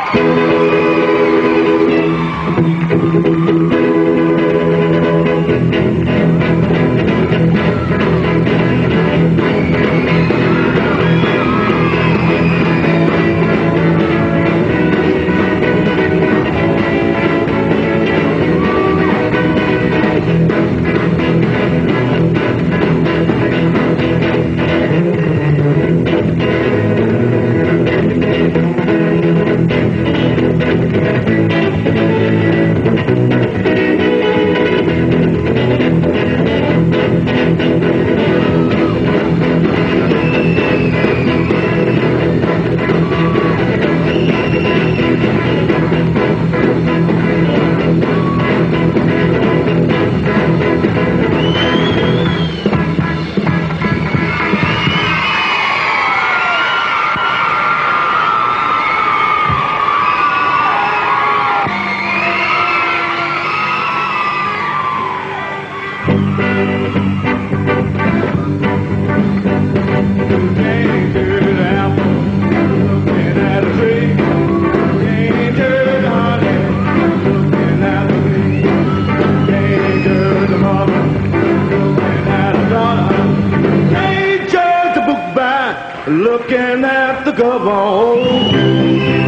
Looking at the cover.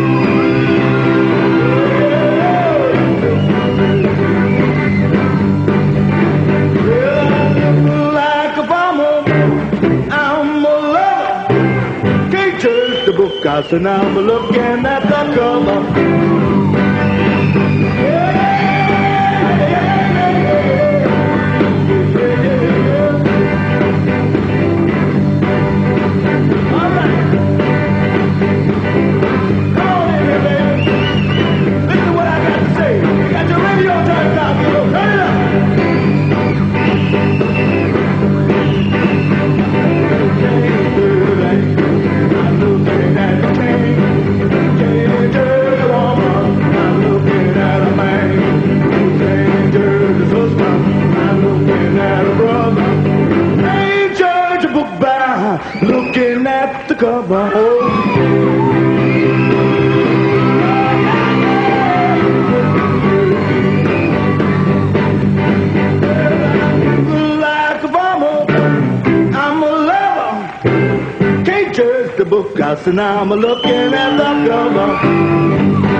Like a bomber, I'm a lover. Can't judge the book, I said I'm looking at the cover. Looking at the cover. Like a bomber, I'm a lover. Can't judge the book, I said I'm looking at the cover.